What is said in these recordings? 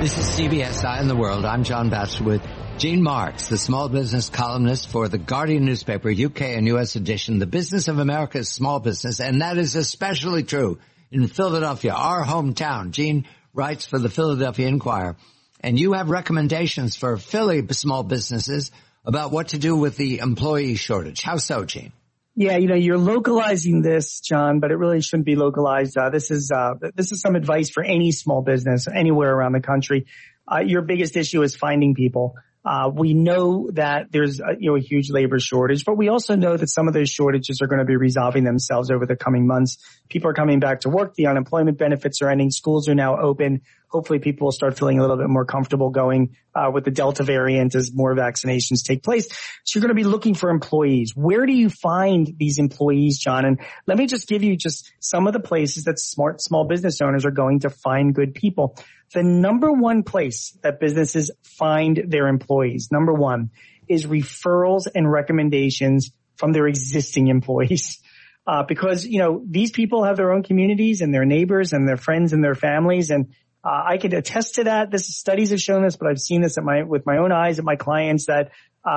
This is CBS Eye on the World. I'm John Batchelor with Gene Marks, the small business columnist for the Guardian newspaper, UK and US edition. The business of America is small business, and that is especially true in Philadelphia, our hometown. Gene writes for the Philadelphia Inquirer, and you have recommendations for Philly small businesses about what to do with the employee shortage. How so, Gene? Yeah, you're localizing this, John, but it really shouldn't be localized. This is some advice for any small business anywhere around the country. Your biggest issue is finding people. We know that there's a huge labor shortage, but we also know that some of those shortages are going to be resolving themselves over the coming months. People are coming back to work. The unemployment benefits are ending. Schools are now open. Hopefully people will start feeling a little bit more comfortable going with the Delta variant as more vaccinations take place. So you're going to be looking for employees. Where do you find these employees, John? And let me just give you just some of the places that smart small business owners are going to find good people. The number one place that businesses find their employees, number one, is referrals and recommendations from their existing employees. Because, these people have their own communities and their neighbors and their friends and their families. And I could attest to that. Studies have shown this, but I've seen this with my own eyes at my clients that,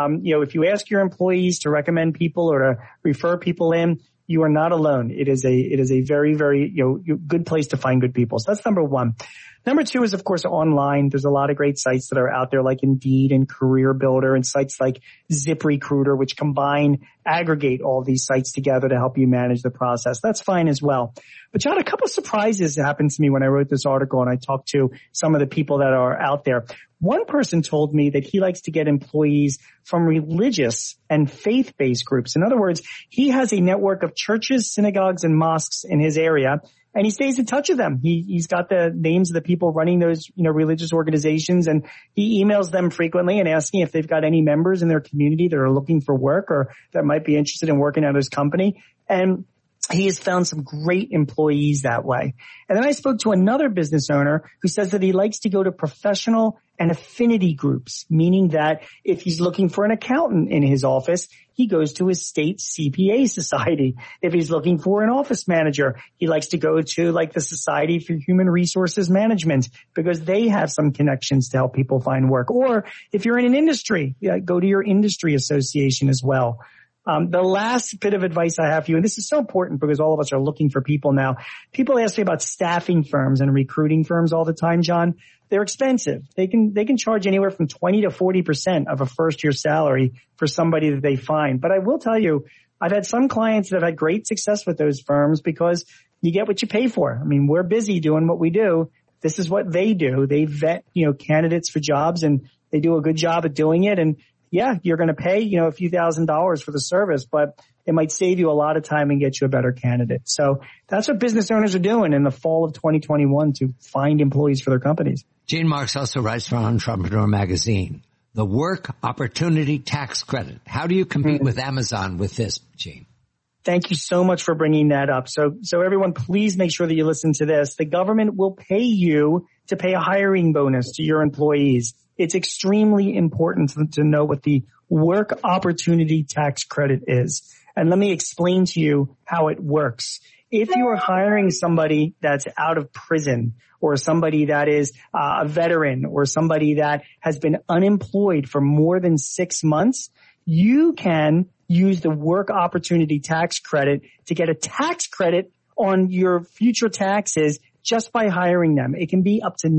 if you ask your employees to recommend people or to refer people in, you are not alone. It is a very, very, good place to find good people. So that's number one. Number two is, of course, online. There's a lot of great sites that are out there like Indeed and Career Builder and sites like ZipRecruiter, which aggregate all these sites together to help you manage the process. That's fine as well. But John, a couple of surprises happened to me when I wrote this article and I talked to some of the people that are out there. One person told me that he likes to get employees from religious and faith-based groups. In other words, he has a network of churches, synagogues, and mosques in his area, and he stays in touch with them. He's got the names of the people running those, religious organizations, and he emails them frequently and asking if they've got any members in their community that are looking for work or that might be interested in working at his company. And he has found some great employees that way. And then I spoke to another business owner who says that he likes to go to professional and affinity groups, meaning that if he's looking for an accountant in his office, he goes to his state CPA society. If he's looking for an office manager, he likes to go to like the Society for Human Resources Management because they have some connections to help people find work. Or if you're in an industry, go to your industry association as well. The last bit of advice I have for you, and this is so important because all of us are looking for people now. People ask me about staffing firms and recruiting firms all the time, John. They're expensive. They can charge anywhere from 20 to 40% of a first year salary for somebody that they find. But I will tell you, I've had some clients that have had great success with those firms because you get what you pay for. I mean, we're busy doing what we do. This is what they do. They vet, candidates for jobs and they do a good job at doing it. And yeah, you're going to pay, a few $1,000s for the service, but it might save you a lot of time and get you a better candidate. So that's what business owners are doing in the fall of 2021 to find employees for their companies. Gene Marks also writes for Entrepreneur Magazine, the Work Opportunity Tax Credit. How do you compete with Amazon with this, Gene? Thank you so much for bringing that up. So everyone, please make sure that you listen to this. The government will pay you to pay a hiring bonus to your employees. It's extremely important to know what the Work Opportunity Tax Credit is. And let me explain to you how it works. If you are hiring somebody that's out of prison or somebody that is a veteran or somebody that has been unemployed for more than 6 months, you can use the Work Opportunity Tax Credit to get a tax credit on your future taxes just by hiring them. It can be up to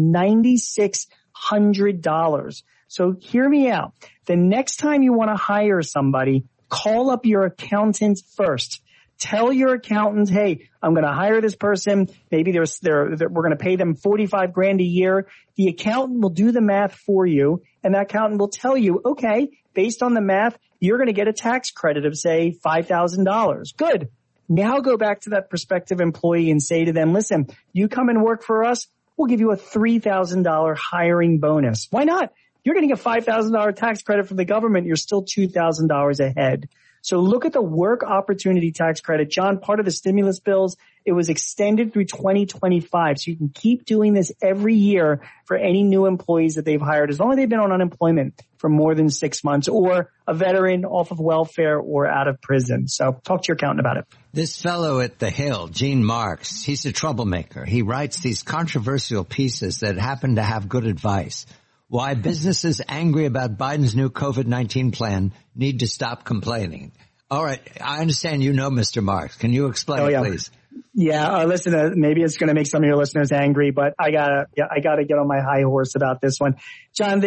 $9,600. So hear me out. The next time you want to hire somebody, call up your accountant first. Tell your accountant, hey, I'm going to hire this person. Maybe we're going to pay them $45,000 a year. The accountant will do the math for you, and that accountant will tell you, okay, based on the math, you're going to get a tax credit of, say, $5,000. Good. Now go back to that prospective employee and say to them, listen, you come and work for us, we'll give you a $3,000 hiring bonus. Why not? You're getting a $5,000 tax credit from the government. You're still $2,000 ahead. So look at the work opportunity tax credit. John, part of the stimulus bills, it was extended through 2025. So you can keep doing this every year for any new employees that they've hired, as long as they've been on unemployment for more than 6 months, or a veteran off of welfare or out of prison. So talk to your accountant about it. This fellow at the Hill, Gene Marks, he's a troublemaker. He writes these controversial pieces that happen to have good advice. Why businesses angry about Biden's new COVID-19 plan need to stop complaining. All right. I understand you know Mr. Marks. Can you explain it, please? Yeah. Listen, maybe it's going to make some of your listeners angry, but I gotta get on my high horse about this one. John,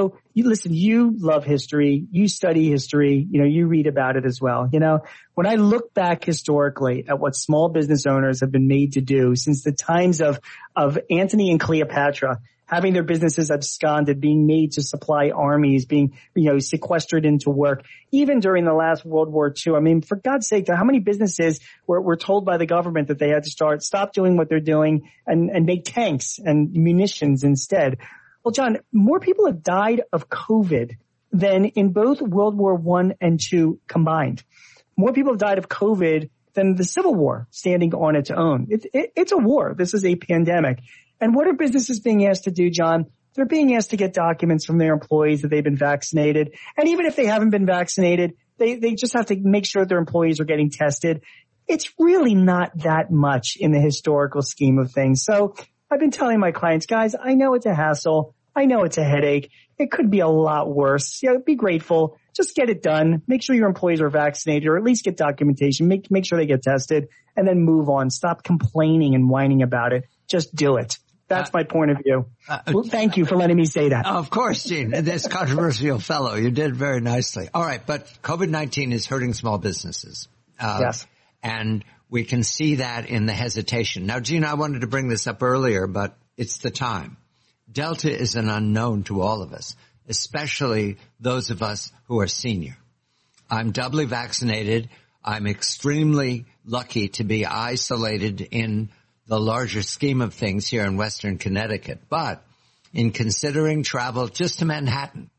you love history. You study history. You read about it as well. When I look back historically at what small business owners have been made to do since the times of Antony and Cleopatra, having their businesses absconded, being made to supply armies, being, sequestered into work, even during the last World War II. I mean, for God's sake, how many businesses were told by the government that they had to stop doing what they're doing and make tanks and munitions instead? Well, John, more people have died of COVID than in both World War I and II combined. More people have died of COVID than the Civil War standing on its own. It's a war. This is a pandemic. And what are businesses being asked to do, John? They're being asked to get documents from their employees that they've been vaccinated. And even if they haven't been vaccinated, they just have to make sure their employees are getting tested. It's really not that much in the historical scheme of things. So I've been telling my clients, guys, I know it's a hassle. I know it's a headache. It could be a lot worse. Be grateful. Just get it done. Make sure your employees are vaccinated, or at least get documentation. Make sure they get tested, and then move on. Stop complaining and whining about it. Just do it. That's my point of view. Well, thank you for letting me say that. Of course, Gene. This controversial fellow. You did very nicely. All right. But COVID-19 is hurting small businesses. Yes. And we can see that in the hesitation. Now, Gene, I wanted to bring this up earlier, but it's the time. Delta is an unknown to all of us, especially those of us who are senior. I'm doubly vaccinated. I'm extremely lucky to be isolated in the larger scheme of things here in Western Connecticut. But in considering travel just to Manhattan,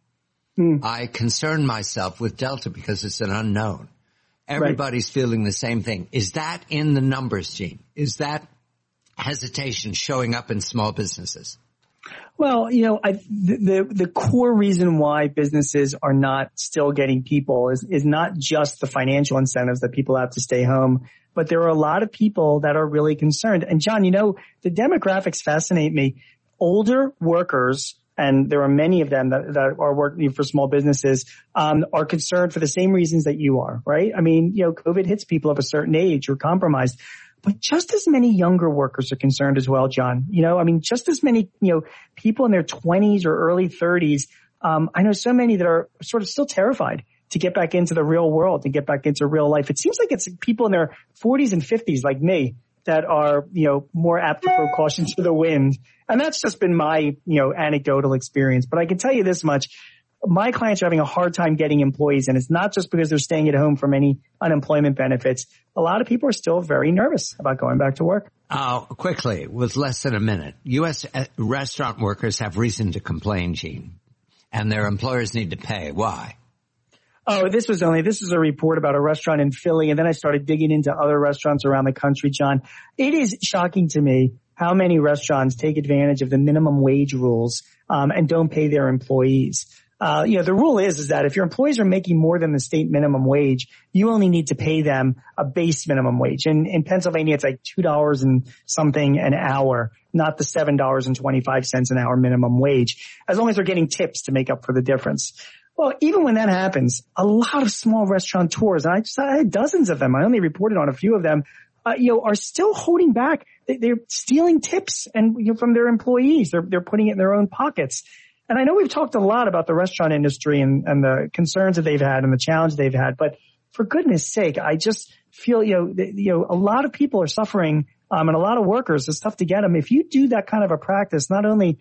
I concern myself with Delta because it's an unknown. Everybody's feeling the same thing. Is that in the numbers, Gene? Is that hesitation showing up in small businesses? Well, the core reason why businesses are not still getting people is not just the financial incentives that people have to stay home, but there are a lot of people that are really concerned. And John, the demographics fascinate me. Older workers, and there are many of them that are working for small businesses, are concerned for the same reasons that you are, right? I mean, COVID hits people of a certain age or compromised. But just as many younger workers are concerned as well, John. Just as many, people in their 20s or early 30s. I know so many that are sort of still terrified to get back into the real world, to get back into real life. It seems like it's people in their 40s and 50s like me that are, more apt to throw caution to the wind. And that's just been my, anecdotal experience. But I can tell you this much. My clients are having a hard time getting employees, and it's not just because they're staying at home from any unemployment benefits. A lot of people are still very nervous about going back to work. Quickly, with less than a minute, U.S. restaurant workers have reason to complain, Gene, and their employers need to pay. Why? Oh, this is a report about a restaurant in Philly, and then I started digging into other restaurants around the country, John. It is shocking to me how many restaurants take advantage of the minimum wage rules and don't pay their employees. The rule is that if your employees are making more than the state minimum wage, you only need to pay them a base minimum wage. And in Pennsylvania, it's like $2 and something an hour, not the $7.25 an hour minimum wage, as long as they're getting tips to make up for the difference. Well, even when that happens, a lot of small restaurateurs, and I had dozens of them, I only reported on a few of them, are still holding back. They're stealing tips and from their employees. They're putting it in their own pockets. And I know we've talked a lot about the restaurant industry and the concerns that they've had and the challenge they've had, but for goodness sake, I just feel, a lot of people are suffering, and a lot of workers, it's tough to get them. If you do that kind of a practice, not only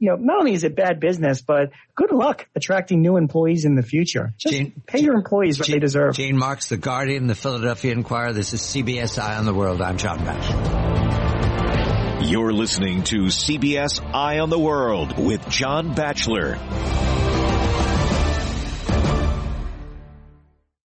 is it bad business, but good luck attracting new employees in the future. Just pay your employees what they deserve. Gene Marks, The Guardian, the Philadelphia Inquirer. This is CBS Eye on the World. I'm John Batchelor. You're listening to CBS Eye on the World with John Batchelor.